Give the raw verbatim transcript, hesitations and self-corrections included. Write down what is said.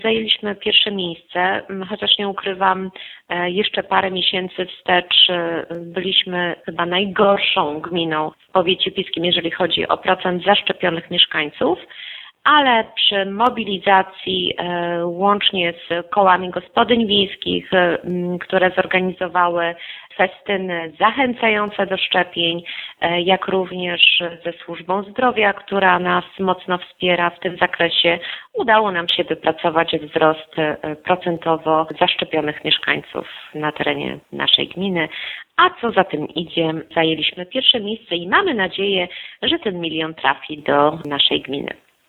Zajęliśmy pierwsze miejsce, chociaż nie ukrywam, jeszcze parę miesięcy wstecz byliśmy chyba najgorszą gminą w powiecie piskim, jeżeli chodzi o procent zaszczepionych mieszkańców, ale przy mobilizacji łącznie z kołami gospodyń wiejskich, które zorganizowały festyny zachęcające do szczepień, jak również ze służbą zdrowia, która nas mocno wspiera w tym zakresie, udało nam się wypracować wzrost procentowo zaszczepionych mieszkańców na terenie naszej gminy, a co za tym idzie, zajęliśmy pierwsze miejsce i mamy nadzieję, że ten milion trafi do naszej gminy.